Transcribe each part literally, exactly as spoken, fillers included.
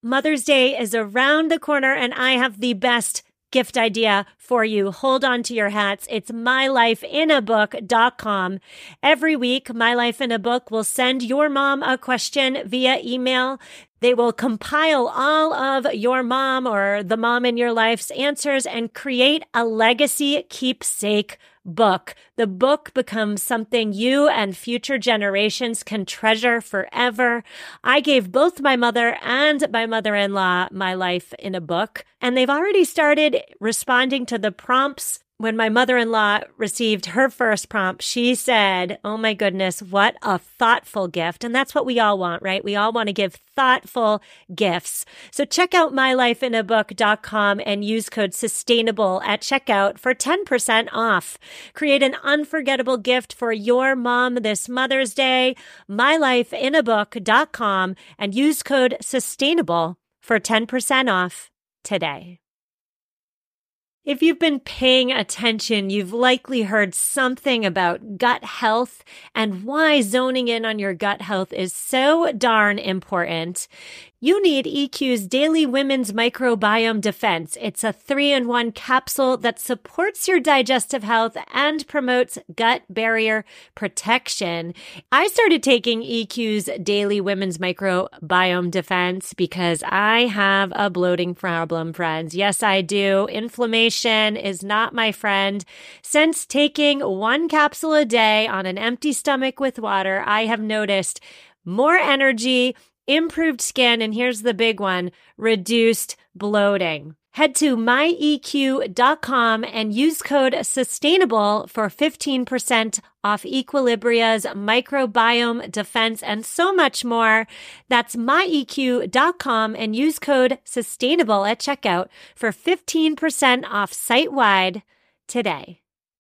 Mother's Day is around the corner, and I have the best gift idea for you. Hold on to your hats. It's my life in a book dot com. Every week, My Life in a Book will send your mom a question via email. They will compile all of your mom or the mom in your life's answers and create a legacy keepsake book. The book becomes something you and future generations can treasure forever. I gave both my mother and my mother-in-law My Life in a Book, and they've already started responding to the prompts. When my mother-in-law received her first prompt, she said, oh my goodness, what a thoughtful gift. And that's what we all want, right? We all want to give thoughtful gifts. So check out my life in a book dot com and use code SUSTAINABLE at checkout for ten percent off. Create an unforgettable gift for your mom this Mother's Day. my life in a book dot com and use code SUSTAINABLE for ten percent off today. If you've been paying attention, you've likely heard something about gut health and why zoning in on your gut health is so darn important. You need E Q's Daily Women's Microbiome Defense. It's a three-in-one capsule that supports your digestive health and promotes gut barrier protection. I started taking E Q's Daily Women's Microbiome Defense because I have a bloating problem, friends. Yes, I do. Inflammation is not my friend. Since taking one capsule a day on an empty stomach with water, I have noticed more energy, improved skin, and here's the big one, reduced bloating. Head to my E Q dot com and use code SUSTAINABLE for fifteen percent off Equilibria's microbiome defense and so much more. That's my E Q dot com and use code SUSTAINABLE at checkout for fifteen percent off site-wide today.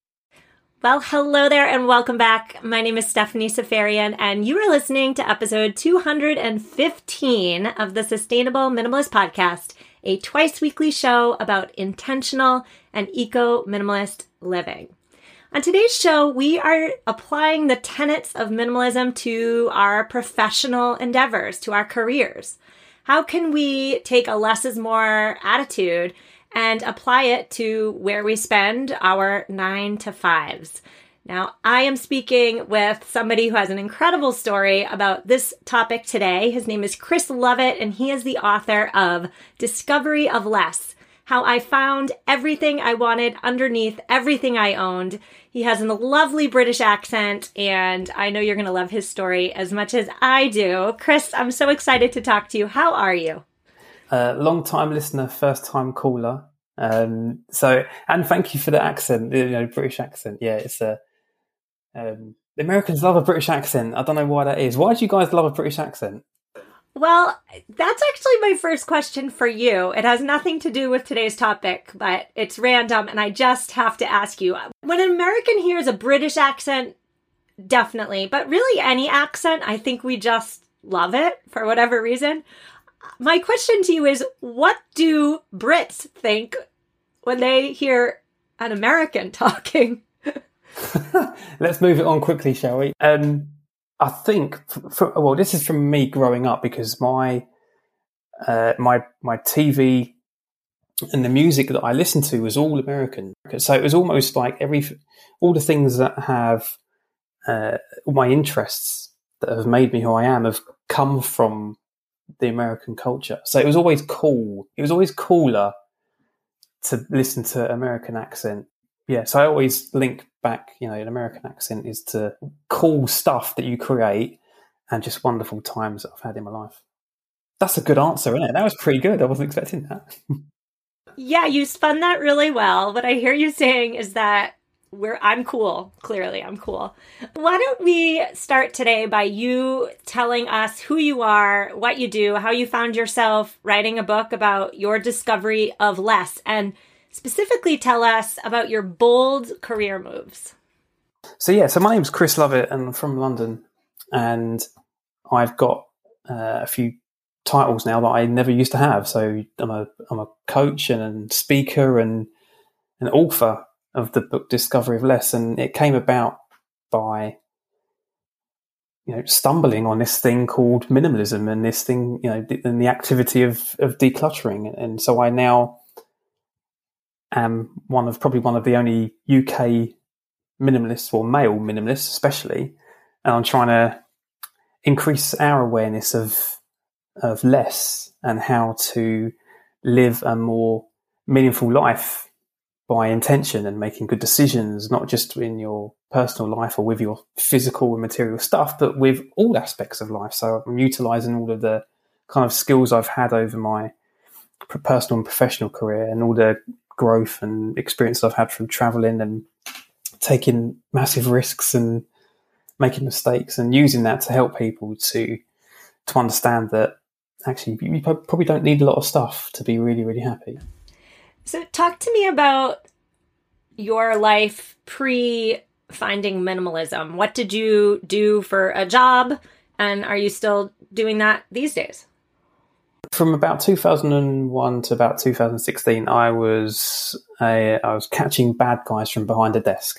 Well, hello there and welcome back. My name is Stephanie Seferian and you are listening to episode two hundred fifteen of the Sustainable Minimalist Podcast, a twice-weekly show about intentional and eco-minimalist living. On today's show, we are applying the tenets of minimalism to our professional endeavors, to our careers. How can we take a less is more attitude and apply it to where we spend our nine to fives? Now, I am speaking with somebody who has an incredible story about this topic today. His name is Chris Lovett, and he is the author of Discovery of Less: How I Found Everything I Wanted Underneath Everything I Owned. He has a lovely British accent, and I know you're going to love his story as much as I do. Chris, I'm so excited to talk to you. How are you? Uh, long time listener, first time caller. Um, so, and thank you for the accent, you know, British accent. Yeah, it's a, um, the Americans love a British accent. I don't know why that is. Why do you guys love a British accent? Well, that's actually my first question for you. It has nothing to do with today's topic, but it's random. And I just have to ask you, when an American hears a British accent, definitely, but really any accent, I think we just love it for whatever reason. My question to you is, what do Brits think when they hear an American talking? Let's move it on quickly, shall we? Um, I think, for, for, well, this is from me growing up because my uh, my my T V and the music that I listened to was all American. So it was almost like every all the things that have uh, all my interests that have made me who I am have come from the American culture. So it was always cool. It was always cooler to listen to American accent. Yeah, so I always link back, you know, an American accent is to cool stuff that you create and just wonderful times that I've had in my life. That's a good answer, isn't it? That was pretty good. I wasn't expecting that. Yeah, you spun that really well. What I hear you saying is that we're I'm cool. Clearly, I'm cool. Why don't we start today by you telling us who you are, what you do, how you found yourself writing a book about your discovery of less, and specifically tell us about your bold career moves. So yeah, so my name's Chris Lovett and I'm from London, and I've got uh, a few titles now that I never used to have. So I'm a I'm a coach and a speaker and an author of the book Discovery of Less, and it came about by you know, stumbling on this thing called minimalism and this thing, you know, and the activity of, of decluttering. And so I now am one of probably one of the only U K minimalists, or male minimalists especially, and I'm trying to increase our awareness of of less and how to live a more meaningful life by intention and making good decisions, not just in your personal life or with your physical and material stuff, but with all aspects of life. So I'm utilizing all of the kind of skills I've had over my personal and professional career, and all the growth and experience I've had from traveling and taking massive risks and making mistakes, and using that to help people to to understand that actually you probably don't need a lot of stuff to be really, really happy. So talk to me about your life pre-finding minimalism. What did you do for a job, and are you still doing that these days? From about two thousand one to about two thousand sixteen, I was a, I was catching bad guys from behind a desk.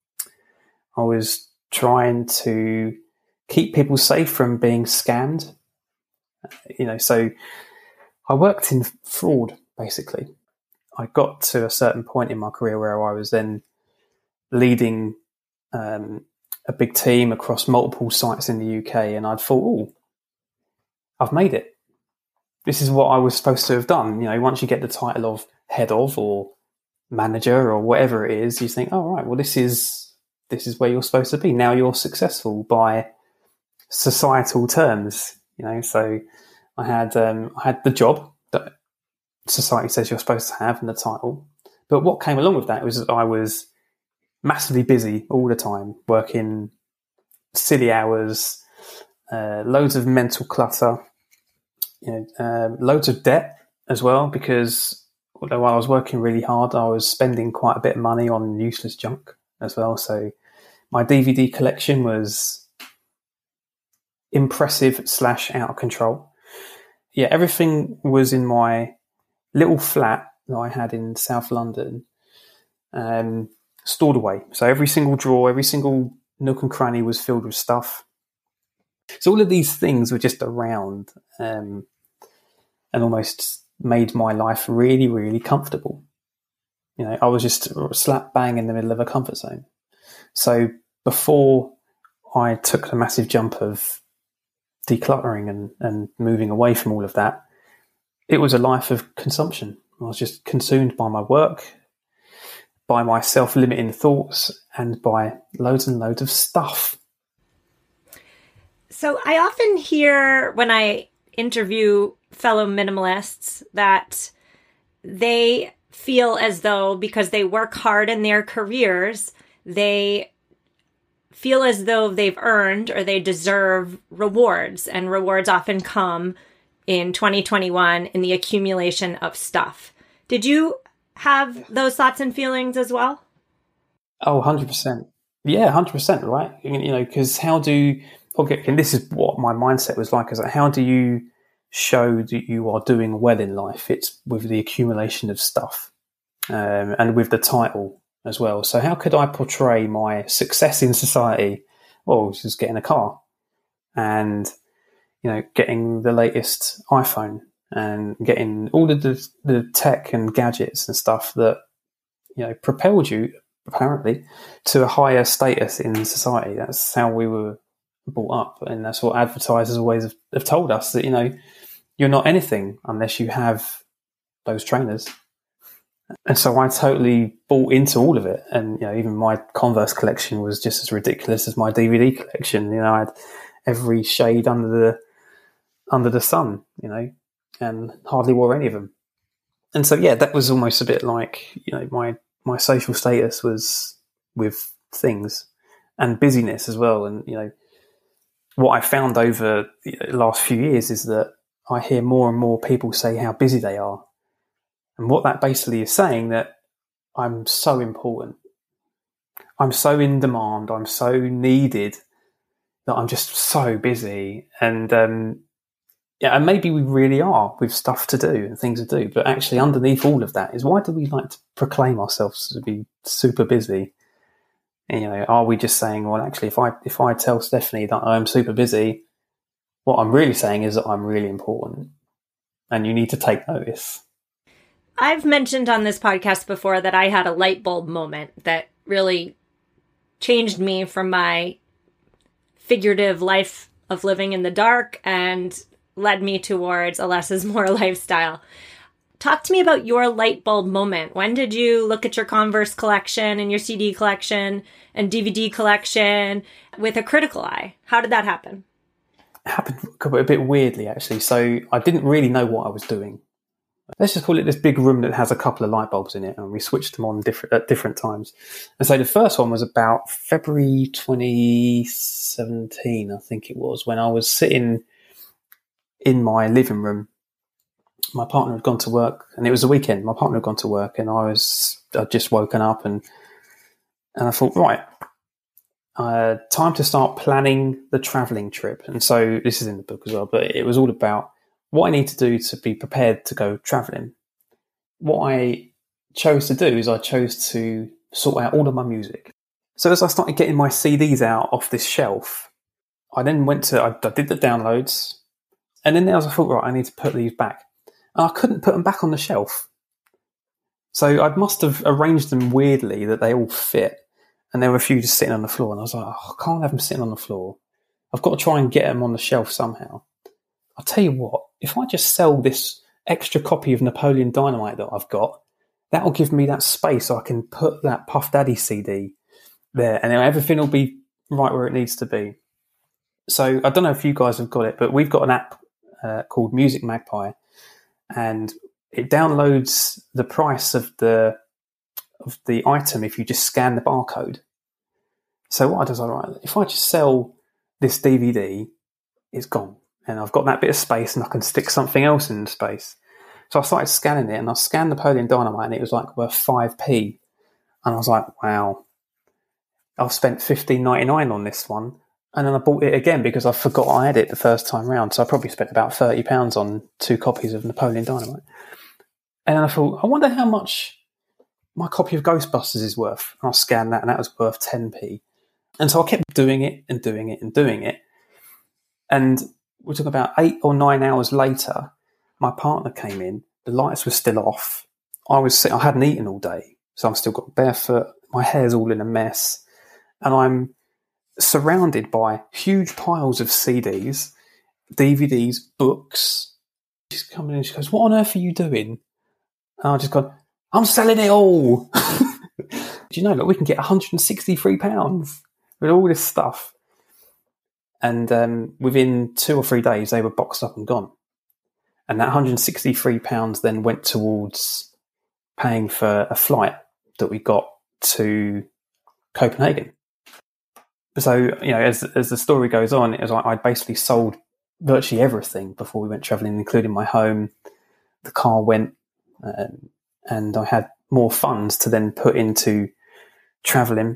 I was trying to keep people safe from being scammed. You know, so I worked in fraud, basically. I got to a certain point in my career where I was then leading um, a big team across multiple sites in the U K, and I'd thought, oh, I've made it. This is what I was supposed to have done. You know, once you get the title of head of or manager or whatever it is, you think, oh, right, well, this is this is where you're supposed to be. Now you're successful by societal terms. You know, so I had um, I had the job that society says you're supposed to have and the title. But what came along with that was that I was massively busy all the time, working silly hours, uh, loads of mental clutter, you know, um, loads of debt as well, because although while I was working really hard, I was spending quite a bit of money on useless junk as well. So my D V D collection was impressive slash out of control. Yeah, everything was in my little flat that I had in South London, um, stored away. So every single drawer, every single nook and cranny was filled with stuff. So all of these things were just around, um, and almost made my life really, really comfortable. You know, I was just slap bang in the middle of a comfort zone. So before I took the massive jump of decluttering and, and moving away from all of that, it was a life of consumption. I was just consumed by my work, by my self-limiting thoughts, and by loads and loads of stuff. So I often hear when I interview fellow minimalists that they feel as though because they work hard in their careers, they feel as though they've earned or they deserve rewards, and rewards often come in twenty twenty-one in the accumulation of stuff. Did you have those thoughts and feelings as well? Oh, one hundred percent. Yeah, one hundred percent, right? You know, because how do, okay, and this is what my mindset was like, is that how do you show that you are doing well in life? It's with the accumulation of stuff, um, and with the title as well. So how could I portray my success in society? Well, just getting a car and, you know, getting the latest iPhone and getting all of the, the tech and gadgets and stuff that, you know, propelled you apparently to a higher status in society. That's how we were brought up, and that's what advertisers always have, have told us, that, you know, you're not anything unless you have those trainers. And so I totally bought into all of it. And, you know, even my Converse collection was just as ridiculous as my D V D collection. You know, I had every shade under the under the sun, you know, and hardly wore any of them. And so, yeah, that was almost a bit like, you know, my, my social status was with things and busyness as well. And, you know, what I found over the last few years is that I hear more and more people say how busy they are. And what that basically is saying, that I'm so important. I'm so in demand. I'm so needed that I'm just so busy. And, um, yeah, and maybe we really are, with stuff to do and things to do. But actually underneath all of that is, why do we like to proclaim ourselves to be super busy? You know, are we just saying, well, actually, if I if I tell Stephanie that I'm super busy, what I'm really saying is that I'm really important, and you need to take notice. I've mentioned on this podcast before that I had a light bulb moment that really changed me from my figurative life of living in the dark and led me towards a less is more lifestyle. Talk to me about your light bulb moment. When did you look at your Converse collection and your C D collection and D V D collection with a critical eye? How did that happen? It happened a bit weirdly, actually. So I didn't really know what I was doing. Let's just call it this big room that has a couple of light bulbs in it, and we switched them on different at different times. And so the first one was about February twenty seventeen, I think it was, when I was sitting in my living room. My partner had gone to work, and it was a weekend. My partner had gone to work, and I was I'd just woken up, and and I thought, right, uh, time to start planning the travelling trip. And so this is in the book as well, but it was all about what I need to do to be prepared to go travelling. What I chose to do is I chose to sort out all of my music. So as I started getting my C Ds out off this shelf, I then went to, I, I did the downloads, and then there was, I thought, right, I need to put these back. And I couldn't put them back on the shelf. So I must have arranged them weirdly that they all fit. And there were a few just sitting on the floor. And I was like, oh, I can't have them sitting on the floor. I've got to try and get them on the shelf somehow. I'll tell you what, if I just sell this extra copy of Napoleon Dynamite that I've got, that'll give me that space so I can put that Puff Daddy C D there, and then everything will be right where it needs to be. So I don't know if you guys have got it, but we've got an app uh, called Music Magpie, and it downloads the price of the of the item if you just scan the barcode. So what I do is, all right, if I just sell this D V D, it's gone. And I've got that bit of space and I can stick something else in the space. So I started scanning it, and I scanned Napoleon Dynamite, and it was like worth five p. And I was like, wow, I've spent fifteen ninety-nine on this one. And then I bought it again because I forgot I had it the first time round. So I probably spent about thirty pounds on two copies of Napoleon Dynamite. And then I thought, I wonder how much my copy of Ghostbusters is worth. And I scanned that, and that was worth ten p. And so I kept doing it and doing it and doing it. And we're talking about eight or nine hours later, my partner came in, the lights were still off. I was sitting, I hadn't eaten all day, so I'm still got barefoot, my hair's all in a mess, and I'm surrounded by huge piles of C Ds, D V Ds, books. She's coming in, she goes, what on earth are you doing? And I just gone, I'm selling it all. Do you know, look, we can get one hundred sixty-three pounds with all this stuff. And um, within two or three days, they were boxed up and gone. And that one hundred sixty-three pounds then went towards paying for a flight that we got to Copenhagen. So, you know, as as the story goes on, it was like I basically sold virtually everything before we went travelling, including my home. The car went, um, and I had more funds to then put into travelling.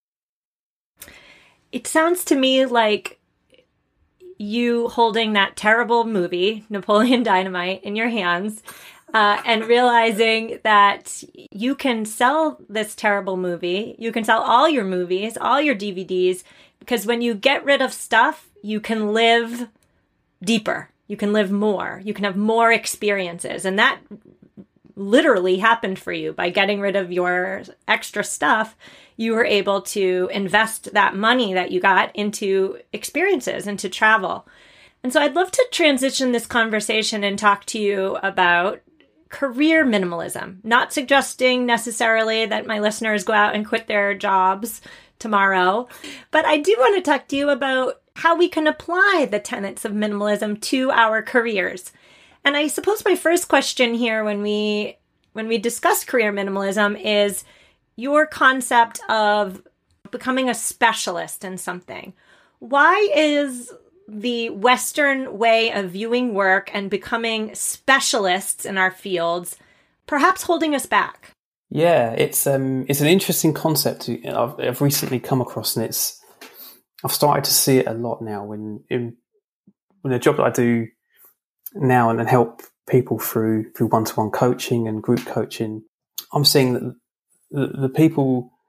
It sounds to me like you holding that terrible movie, Napoleon Dynamite, in your hands, uh, and realizing that you can sell this terrible movie. You can sell all your movies, all your D V Ds, because when you get rid of stuff, you can live deeper. You can live more. You can have more experiences. And that literally happened for you by getting rid of your extra stuff. You were able to invest that money that you got into experiences, into travel. And so I'd love to transition this conversation and talk to you about career minimalism, not suggesting necessarily that my listeners go out and quit their jobs tomorrow, but I do want to talk to you about how we can apply the tenets of minimalism to our careers. And I suppose my first question here when we when we discuss career minimalism is your concept of becoming a specialist in something. Why is the Western way of viewing work and becoming specialists in our fields perhaps holding us back? Yeah, it's um, it's an interesting concept I've, I've recently come across, and it's I've started to see it a lot now when in, when the job that I do now and, and help people through through one-to-one coaching and group coaching. I'm seeing that the, the people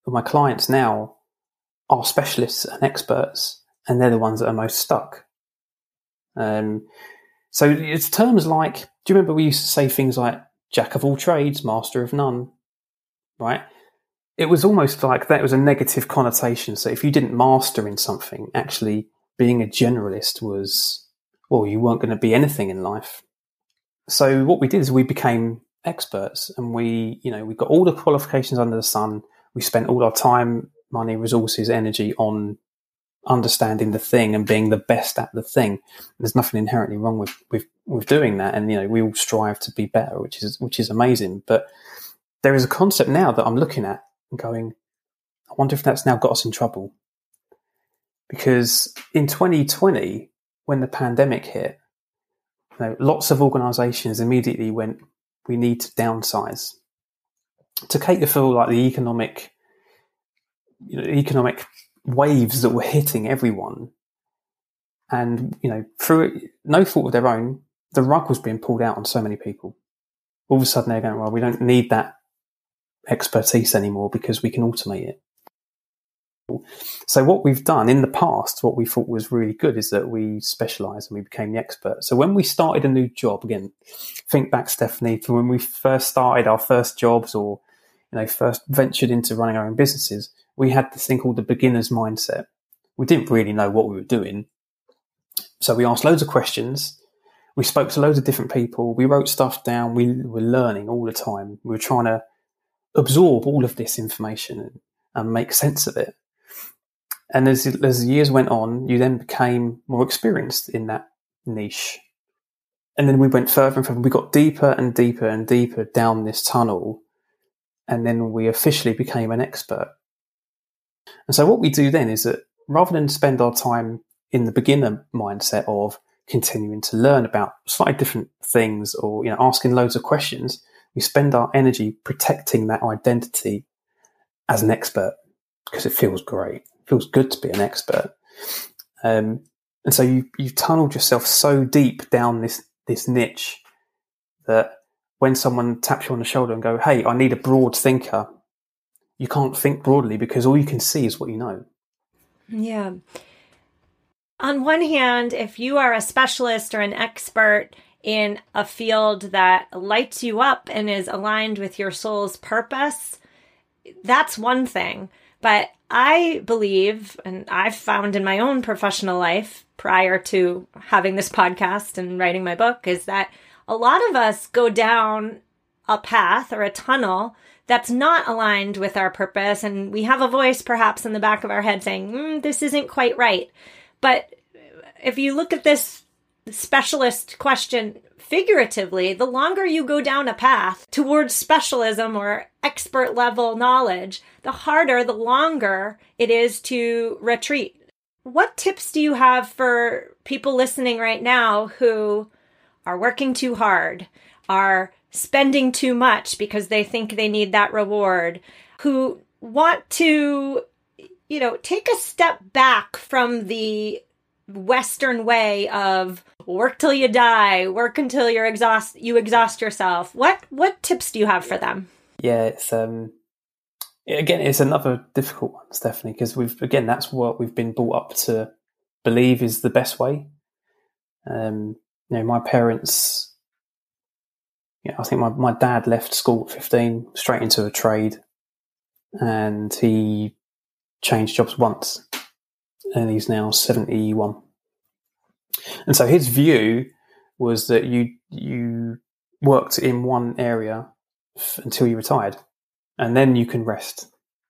my clients now are specialists and experts, and they're the ones that are most stuck. Um, so it's terms like, do you remember we used to say things like jack of all trades, master of none, right? It was almost like that was a negative connotation. So if you didn't master in something, actually being a generalist was, well, you weren't going to be anything in life. So what we did is we became experts, and we, you know, we got all the qualifications under the sun. We spent all our time, money, resources, energy on understanding the thing and being the best at the thing. There's nothing inherently wrong with, with, with doing that. And, you know, we all strive to be better, which is, which is amazing. But there is a concept now that I'm looking at and going, I wonder if that's now got us in trouble. Because in twenty twenty, when the pandemic hit, you know, lots of organizations immediately went, we need to downsize to cater for like the economic, you know, economic waves that were hitting everyone. And, you know, through no fault of their own, the rug was being pulled out on so many people. All of a sudden they're going, well, we don't need that expertise anymore because we can automate it. So what we've done in the past, what we thought was really good, is that we specialised and we became the expert. So when we started a new job, again, think back, Stephanie, to when we first started our first jobs, or, you know, first ventured into running our own businesses, we had this thing called the beginner's mindset. We didn't really know what we were doing. So we asked loads of questions. We spoke to loads of different people. We wrote stuff down. We were learning all the time. We were trying to absorb all of this information and, and make sense of it. And as, as the years went on, you then became more experienced in that niche. And then we went further and further. We got deeper and deeper and deeper down this tunnel. And then we officially became an expert. And so what we do then is that rather than spend our time in the beginner mindset of continuing to learn about slightly different things, or, you know, asking loads of questions, we spend our energy protecting that identity as an expert, because it feels great. It feels good to be an expert. Um, and so you, you've tunneled yourself so deep down this, this niche that when someone taps you on the shoulder and go, hey, I need a broad thinker, you can't think broadly because all you can see is what you know. Yeah. On one hand, if you are a specialist or an expert in a field that lights you up and is aligned with your soul's purpose, that's one thing. But I believe, and I've found in my own professional life prior to having this podcast and writing my book, is that a lot of us go down a path or a tunnel that's not aligned with our purpose. And we have a voice perhaps in the back of our head saying, mm, this isn't quite right. But if you look at this specialist question figuratively, the longer you go down a path towards specialism or expert level knowledge, the harder, the longer it is to retreat. What tips do you have for people listening right now who are working too hard, are spending too much because they think they need that reward, who want to, you know, take a step back from the Western way of work till you die, work until you're exhaust, you exhaust yourself? What what tips do you have for them? Yeah, it's um, again, it's another difficult one, Stephanie, because we've again that's what we've been brought up to believe is the best way. Um, you know, my parents. Yeah, I think my, my dad left school at fifteen, straight into a trade, and he changed jobs once, and he's now seventy-one. And so his view was that you you worked in one area f- until you retired, and then you can rest.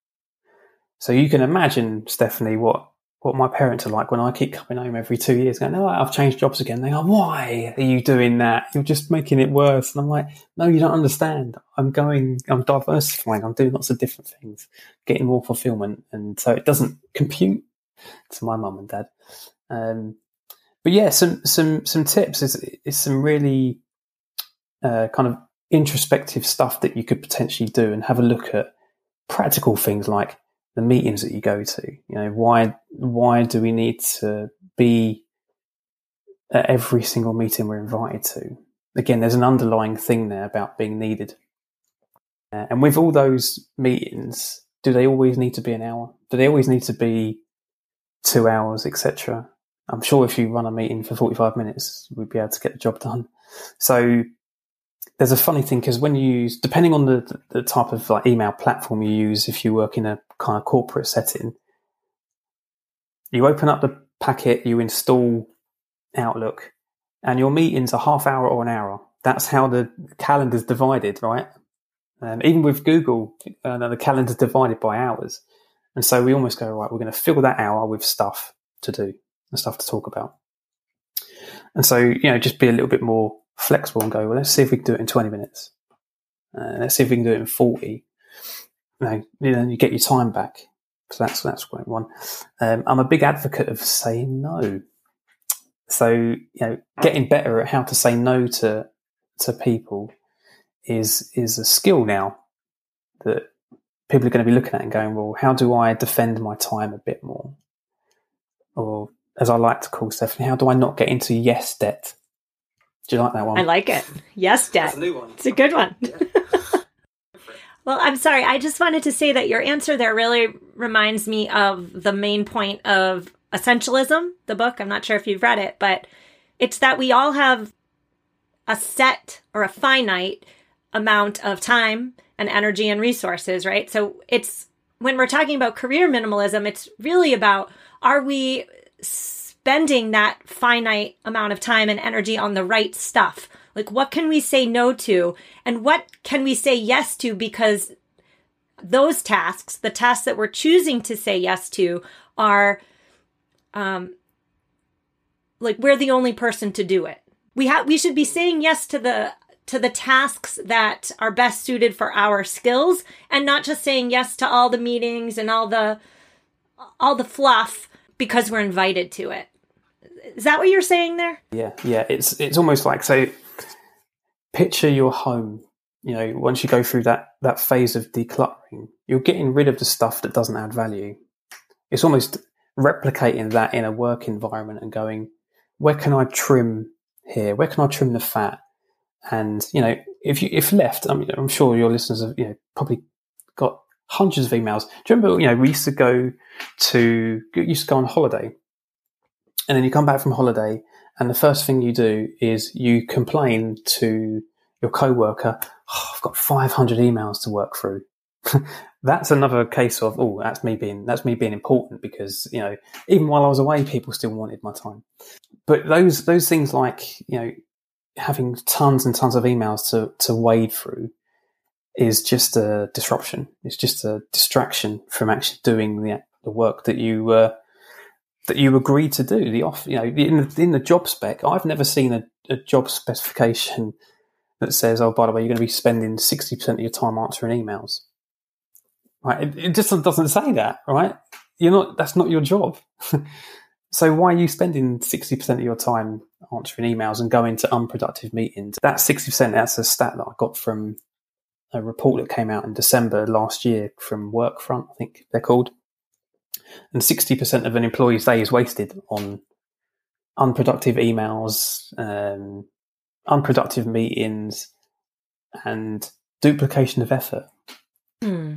So you can imagine, Stephanie, what, what my parents are like when I keep coming home every two years going, no, I've changed jobs again. They go, why are you doing that? You're just making it worse. And I'm like, no, you don't understand. I'm going, I'm diversifying. I'm doing lots of different things, getting more fulfillment. And so it doesn't compute to my mum and dad. Um, but yeah, some, some, some tips is, is some really uh, kind of introspective stuff that you could potentially do, and have a look at practical things like the meetings that you go to. You know, why why do we need to be at every single meeting we're invited to? Again, there's an underlying thing there about being needed. Uh, and with all those meetings, do they always need to be an hour? Do they always need to be two hours, et cetera? I'm sure if you run a meeting for forty-five minutes, we'd be able to get the job done. So there's a funny thing, because when you use, depending on the, the type of like email platform you use, if you work in a kind of corporate setting, you open up the packet, you install Outlook, and your meetings are half hour or an hour. That's how the calendar's divided, right? Um, even with Google, uh, the calendar's divided by hours. And so we almost go, right, we're going to fill that hour with stuff to do and stuff to talk about. And so, you know, just be a little bit more flexible and go, well, let's see if we can do it in twenty minutes. Uh, let's see if we can do it in forty. You know, you know, you get your time back. So that's, that's great one. Um, I'm a big advocate of saying no. So, you know, getting better at how to say no to, to people is, is a skill now that people are going to be looking at and going, well, how do I defend my time a bit more? Or, as I like to call Stephanie, how do I not get into yes debt? Do you like that one? I like it. Yes debt. That's a new one. It's a good one. Yeah. Well, I'm sorry. I just wanted to say that your answer there really reminds me of the main point of Essentialism, the book. I'm not sure if you've read it, but it's that we all have a set or a finite amount of time and energy and resources, right? So it's, when we're talking about career minimalism, it's really about, are we spending that finite amount of time and energy on the right stuff? Like, what can we say no to? And what can we say yes to? Because those tasks, the tasks that we're choosing to say yes to, are um, like, we're the only person to do it. We have, we should be saying yes to the to the tasks that are best suited for our skills, and not just saying yes to all the meetings and all the all the fluff because we're invited to it. Is that what you're saying there? Yeah, yeah. It's it's almost like, so picture your home. You know, once you go through that that phase of decluttering, you're getting rid of the stuff that doesn't add value. It's almost replicating that in a work environment and going, where can I trim here? Where can I trim the fat? And, you know, if you if left, I mean, I'm sure your listeners have, you know, probably got hundreds of emails. Do you remember, you know, we used to go to, used to go on holiday, and then you come back from holiday, and the first thing you do is you complain to your coworker, oh, I've got five hundred emails to work through. That's another case of, oh, that's me being, that's me being important, because, you know, even while I was away, people still wanted my time. But those, those things like, you know, having tons and tons of emails to, to wade through is just a disruption. It's just a distraction from actually doing the, the work that you, uh, that you agreed to do. The off, you know, in the, in the job spec, I've never seen a, a job specification that says, oh, by the way, you're going to be spending sixty percent of your time answering emails. Right? It, it just doesn't say that, right? You're not, that's not your job. So why are you spending sixty percent of your time answering emails and going to unproductive meetings? That sixty percent, that's a stat that I got from a report that came out in December last year from Workfront, I think they're called. And sixty percent of an employee's day is wasted on unproductive emails, um, unproductive meetings, and duplication of effort. Hmm.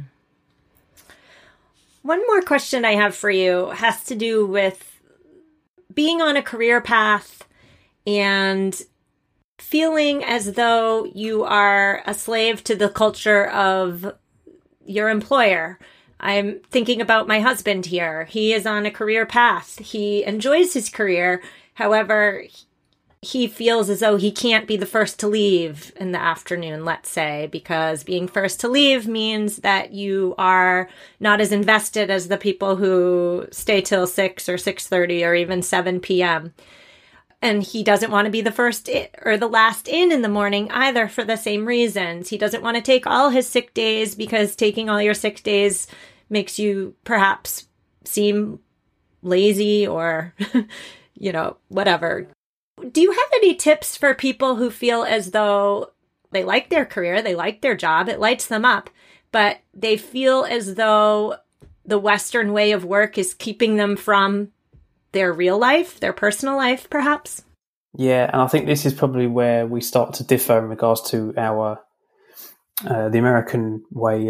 One more question I have for you has to do with being on a career path and feeling as though you are a slave to the culture of your employer. I'm thinking about my husband here. He is on a career path. He enjoys his career. However, he feels as though he can't be the first to leave in the afternoon, let's say, because being first to leave means that you are not as invested as the people who stay till six or six thirty or even seven p.m. And he doesn't want to be the first in, or the last in in the morning either, for the same reasons. He doesn't want to take all his sick days, because taking all your sick days makes you perhaps seem lazy or, you know, whatever. Do you have any tips for people who feel as though they like their career, they like their job, it lights them up, but they feel as though the Western way of work is keeping them from their real life, their personal life, perhaps? Yeah, and I think this is probably where we start to differ in regards to our uh, the American way and the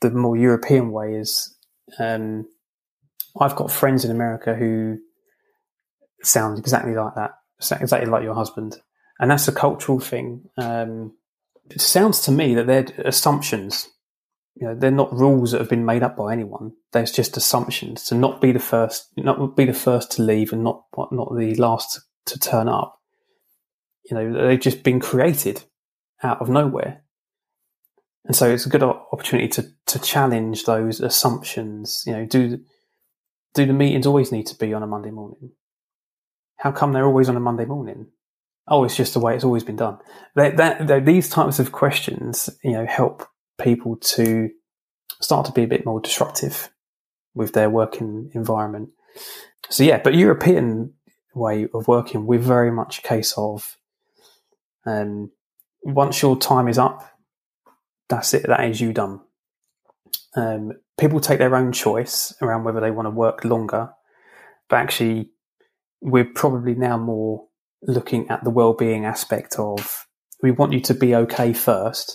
the more European way is, um, I've got friends in America who sound exactly like that, exactly like your husband. And that's a cultural thing. Um, it sounds to me that they're assumptions. You know, they're not rules that have been made up by anyone. There's just assumptions to not be the first, not be the first to leave, and not not the last to turn up. You know, they've just been created out of nowhere, and so it's a good opportunity to to challenge those assumptions. You know, do do the meetings always need to be on a Monday morning? How come they're always on a Monday morning? Oh, it's just the way it's always been done. That, that, that these types of questions, you know, help people to start to be a bit more disruptive with their working environment. So yeah, but European way of working, we're very much a case of um, once your time is up, that's it. That is you done. Um, people take their own choice around whether they want to work longer, but actually, we're probably now more looking at the well-being aspect of, we want you to be okay first,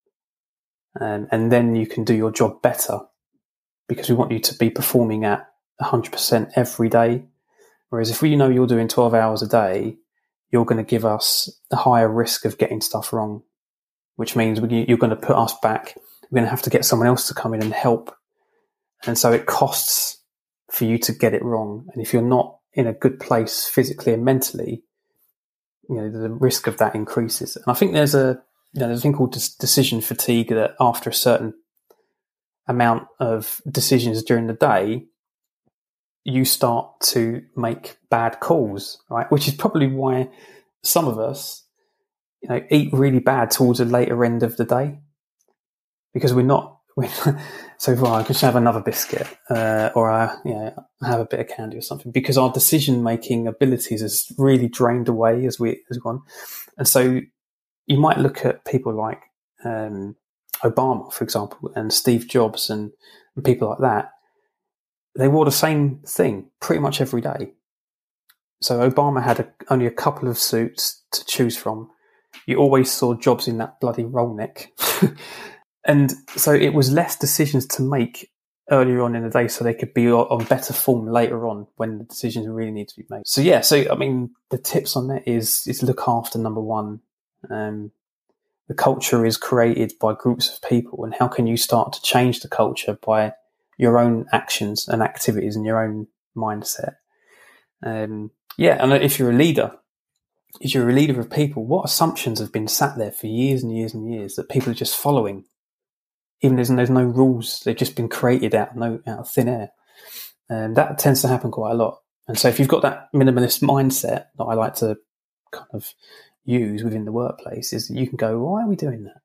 um, and then you can do your job better, because we want you to be performing at one hundred percent every day. Whereas if we know you're doing twelve hours a day, you're going to give us a higher risk of getting stuff wrong, which means you're going to put us back. We're going to have to get someone else to come in and help. And so it costs for you to get it wrong. And if you're not in a good place physically and mentally, you know, the risk of that increases. And I think there's a, you know, there's a thing called decision fatigue, that after a certain amount of decisions during the day, you start to make bad calls, right? Which is probably why some of us, you know, eat really bad towards the later end of the day, because we're not, we're not so well, I could have another biscuit, uh, or I, you know, have a bit of candy or something, because our decision-making abilities is really drained away as we as gone. And so you might look at people like um, Obama, for example, and Steve Jobs, and, and people like that. They wore the same thing pretty much every day. So Obama had a, only a couple of suits to choose from. You always saw Jobs in that bloody roll neck. And so it was less decisions to make earlier on in the day, so they could be on better form later on when the decisions really need to be made. So yeah, so I mean, the tips on that is is look after number one. Um, the culture is created by groups of people, and how can you start to change the culture by your own actions and activities and your own mindset? Um, yeah, and if you're a leader, if you're a leader of people, what assumptions have been sat there for years and years and years that people are just following? Even there's, there's no rules, they've just been created out of, no, out of thin air. And that tends to happen quite a lot. And so if you've got that minimalist mindset that I like to kind of use within the workplace, is that you can go, why are we doing that?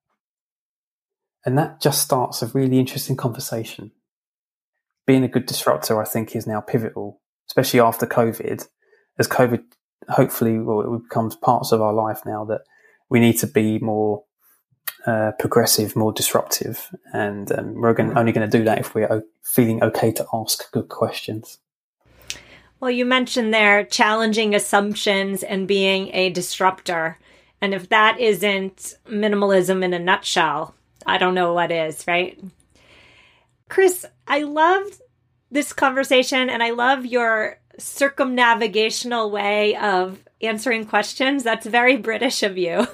And that just starts a really interesting conversation. Being a good disruptor, I think, is now pivotal, especially after COVID. As COVID, hopefully, well, it becomes parts of our life now, that we need to be more Uh, progressive, more disruptive, and um, we're going, only going to do that if we're o- feeling okay to ask good questions. Well, you mentioned there challenging assumptions and being a disruptor. And if that isn't minimalism in a nutshell, I don't know what is, right? Chris, I love this conversation, and I love your circumnavigational way of answering questions. That's very British of you.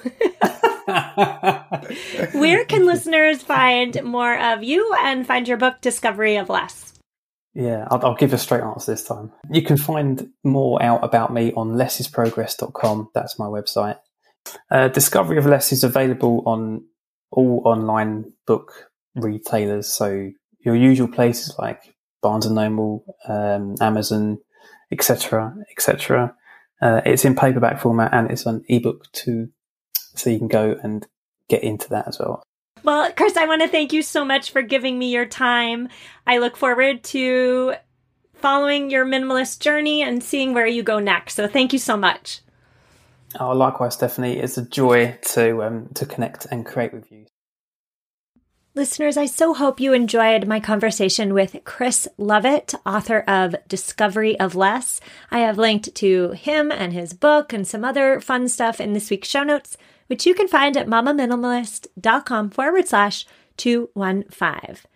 Where can listeners find more of you and find your book, Discovery of Less? Yeah, I'll, I'll give a straight answer this time. You can find more out about me on less is progress dot com. That's my website. Uh, Discovery of Less is available on all online book retailers. So your usual places like Barnes and Noble, um, Amazon, et cetera, et cetera. Uh, it's in paperback format and it's on ebook too. So you can go and get into that as well. Well, Chris, I want to thank you so much for giving me your time. I look forward to following your minimalist journey and seeing where you go next. So thank you so much. Oh, likewise, Stephanie. It's a joy to um, to connect and create with you. Listeners, I so hope you enjoyed my conversation with Chris Lovett, author of Discovery of Less. I have linked to him and his book and some other fun stuff in this week's show notes, which you can find at mamaminimalist.com forward slash 215.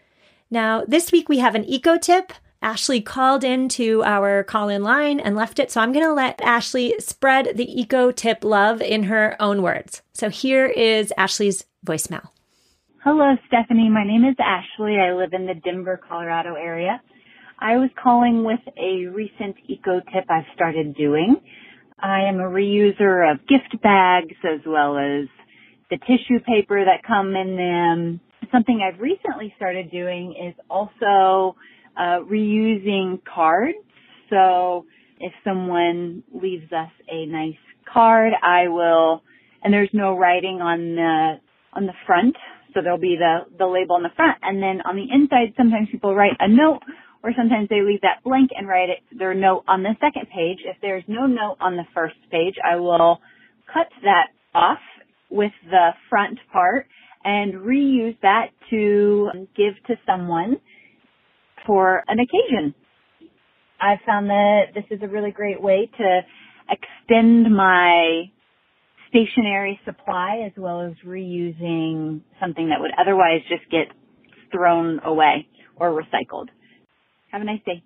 Now, this week we have an eco tip. Ashley called into our call-in line and left it, so I'm going to let Ashley spread the eco tip love in her own words. So here is Ashley's voicemail. Hello, Stephanie. My name is Ashley. I live in the Denver, Colorado area. I was calling with a recent eco tip I've started doing. I am a reuser of gift bags as well as the tissue paper that come in them. Something I've recently started doing is also uh, reusing cards. So if someone leaves us a nice card, I will, and there's no writing on the on the front, so there'll be the, the label on the front, and then on the inside, sometimes people write a note, or sometimes they leave that blank and write it, their note on the second page. If there's no note on the first page, I will cut that off with the front part and reuse that to give to someone for an occasion. I've found that this is a really great way to extend my stationery supply as well as reusing something that would otherwise just get thrown away or recycled. Have a nice day.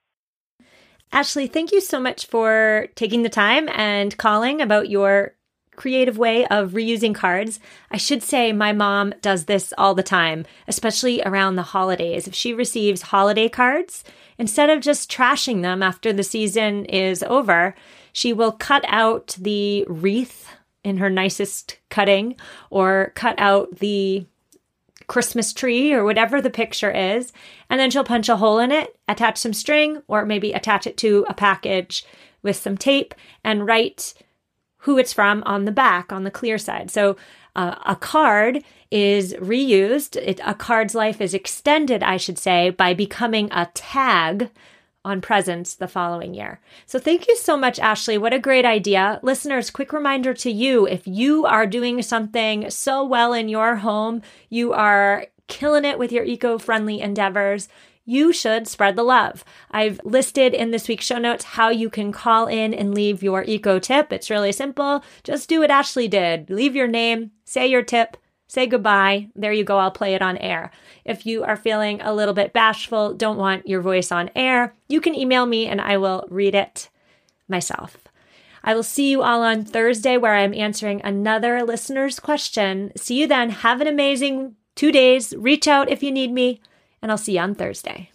Ashley, thank you so much for taking the time and calling about your creative way of reusing cards. I should say my mom does this all the time, especially around the holidays. If she receives holiday cards, instead of just trashing them after the season is over, she will cut out the wreath in her nicest cutting or cut out the Christmas tree or whatever the picture is, and then she'll punch a hole in it, attach some string, or maybe attach it to a package with some tape and write who it's from on the back, on the clear side. So uh, a card is reused. It, a card's life is extended, I should say, by becoming a tag on presents the following year. So thank you so much, Ashley. What a great idea. Listeners, quick reminder to you, if you are doing something so well in your home, you are killing it with your eco-friendly endeavors, you should spread the love. I've listed in this week's show notes how you can call in and leave your eco tip. It's really simple. Just do what Ashley did. Leave your name, say your tip, say goodbye. There you go. I'll play it on air. If you are feeling a little bit bashful, don't want your voice on air, you can email me and I will read it myself. I will see you all on Thursday where I'm answering another listener's question. See you then. Have an amazing two days. Reach out if you need me. And I'll see you on Thursday.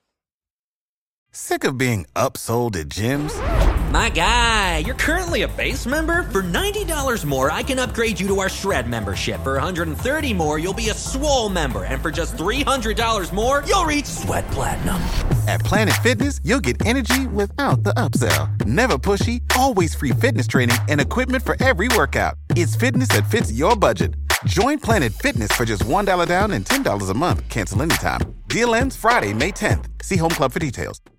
Sick of being upsold at gyms? My guy, you're currently a base member? For ninety dollars more, I can upgrade you to our Shred membership. For one hundred thirty dollars more, you'll be a Swole member. And for just three hundred dollars more, you'll reach Sweat Platinum. At Planet Fitness, you'll get energy without the upsell. Never pushy, always free fitness training and equipment for every workout. It's fitness that fits your budget. Join Planet Fitness for just one dollar down and ten dollars a month. Cancel anytime. Deal ends Friday, May tenth. See Home Club for details.